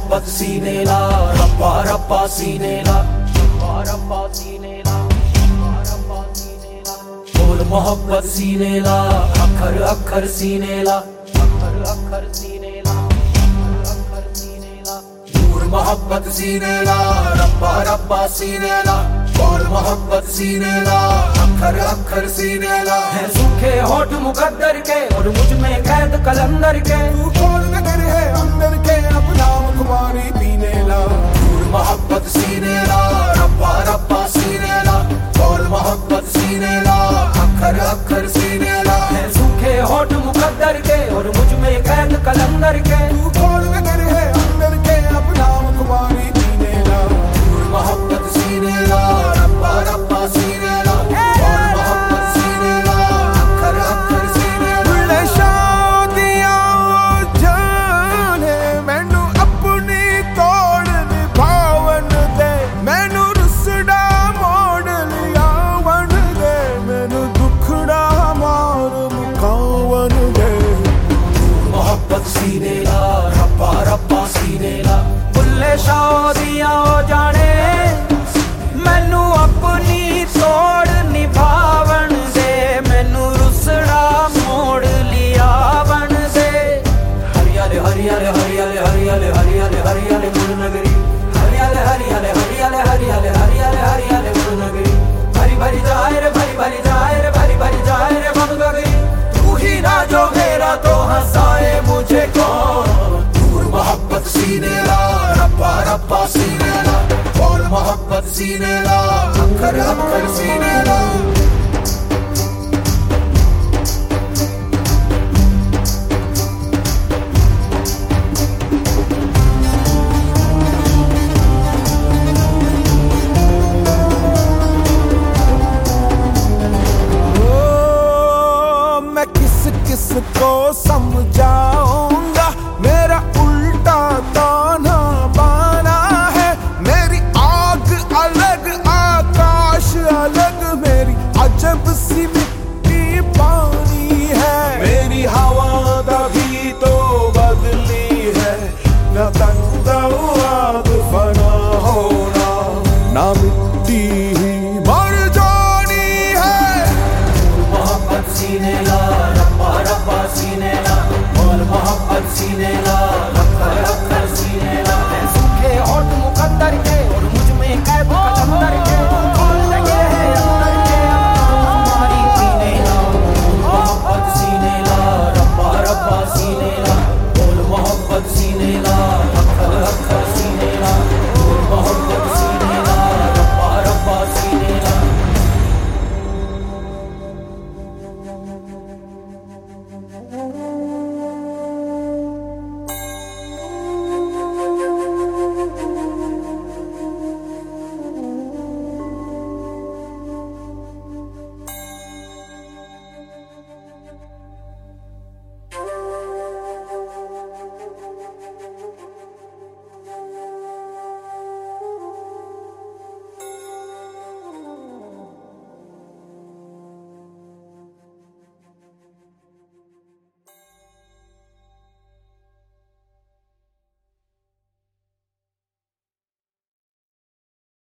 मोहब्बत सीने ला, रब्बा रब्बा सीने ला, रब्बा रब्बा सीने ला, रब्बा सीने ला। बोल मोहब्बत सीने ला, अखर अखर सीने ला, अखर अखर सीने ला, अखर सीने ला। नूर मोहब्बत सीने ला, रब्बा रब्बा सीने ला, बोल मोहब्बत सीने ला, अखर अखर सीने ला। है सूखे होठ मुकद्दर के और मुझ में कैद कलंदर के, तू खोल नगर है अंदर के, अपना मुखबारी पीने ला। नूर मोहब्बत सीने ला, रब्बा रब्बा सीने ला, बोल मोहब्बत सीने ला, अखर अखर सीने ला। है सूखे होठ मुकद्दर के और मुझ में कैद कलंदर के, तू खोल नगर है अंदर के, अपना मुखबारी पीने ला। नूर मोहब्बत सीने ला, रब्बा रब्बा सीने ला, बोल मोहब्बत सीने ला, अखर अखर सीने ला। बुले शादियां जाने मैनू अपनी तोड़ निभावन दे, मैनू रुसड़ा मोड़ लिया वन दे, मैनू दुखड़ा मार मुकावन दे। मोहब्बत सीने ला, रब्बा रब्बा सीने ला। बुल्ले शादियां हो जाने मैनू अपनी तोड़ निभावन दे, मैनू रुसड़ा मोड़ लिया वन दे। हरियाले हरियाले हरियाले हरियाले हरियाले हरियाले गुरुनगरी, हरियाले हरियाले हरियाले हरियाले हरियाले हरियाले गुरुनगरी। भरी भरी जाए रे भरी भरी जाए रे भरी भरी जाए रे बंगगरी। तू ही ना जो मेरा तो हंसाए मुझे कौन। नूर मोहब्बत सीने ला, रब्बा रब्बा सीने ला, बोल मोहब्बत सीने ला, अखर अखर सीने ला। ओ मैं किस किस को समझाऊंगा, मेरा उल्टा ताना बाना है। मेरी आग अलग आकाश अलग, मेरी अजब सी मिट्टी पानी है। मेरी हवा तभी तो बदली है, न तंग आग फना होना, ना मिट्टी ही मर जानी है। मोहब्बत सीने ला, रब्बा रब्बा सीने ला, बोल मोहब्बत सीने ला।